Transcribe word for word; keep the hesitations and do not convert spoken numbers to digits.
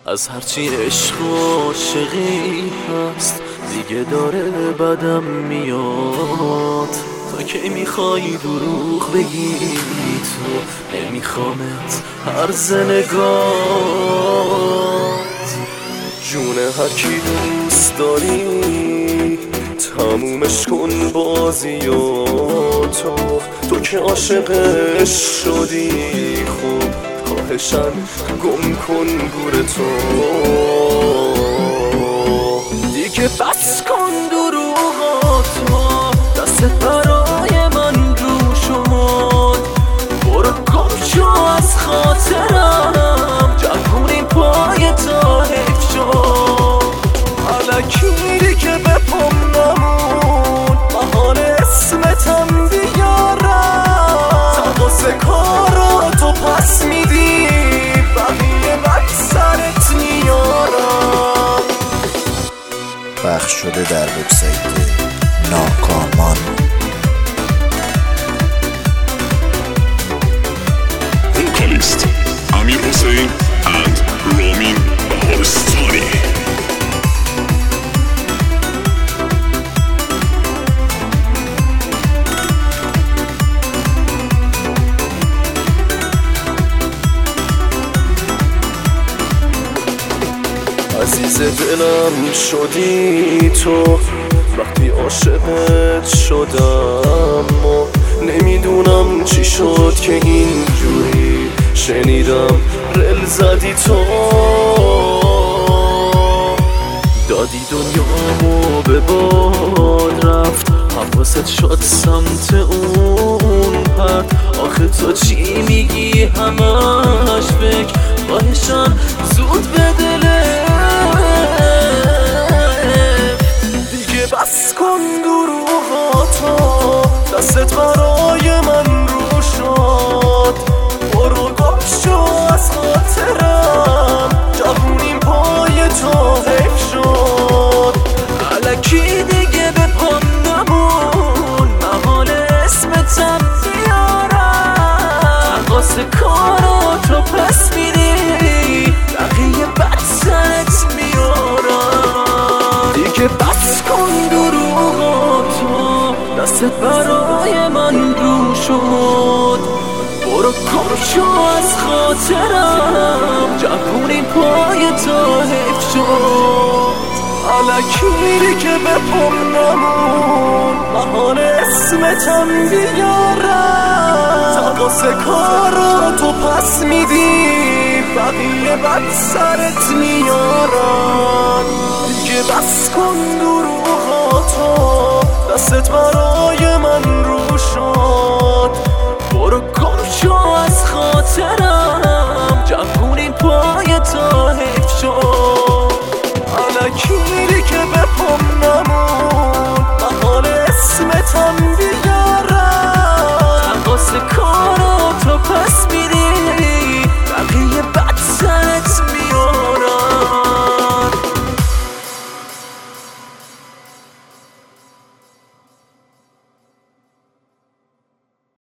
از هرچی عشق و عاشقی هست دیگه داره بدم میاد. تا کی میخوای دروغ بگی تو نمیخوامت هر نگات. جون هر کی دوست داری تمومش کن بازیاتو. تو که عاشقش شدی خوب خواهشن گم کن گورتو. دیگه بس کن دروغاتو، دستت برای من رو شد. برو گم شو از خاطرم، جوونی پای تا حیف شد. الکی دیگه به پام نمون، بهانه اسمتم بیارم. تقاس کاراتو پس میدی، بقیه بک سرت میارم. پخش شده در وبسایت ناکامان. Vocalist Amir Hossein and Ramin Baharistani. عزیز دلم شدی تو وقتی عاشقت شدم، و نمیدونم چی شد که اینجوری شنیدم رل زدی تو. دادی دنیامو به باد رفت، حواست شد سمت اون پرد. آخه تو چی میگی همش فکر، خواهشان زود به دلت. دیگه بس کن دروغاتو، دستت برای من رو شد. برو گم شو از خاطرم، جوونیم پای تو حیف شد. الکی دیگه به پام نمون، محال اسمتم بیارم. تقاس کاراتو پس میدی، بقیه بد سرت میارم. دیگه بس کن دروغاتو، دستت برای من رو شد. برو گم شو از خاطرم، جوونی پای تو حیف شد. الکی دیگه به پام نمون، محال اسمتم بیارم. تقاس کاراتو پس میدی، بقیه بد سرت میارن. دیگه بس کن دروغاتو، دستت برای من رو شد.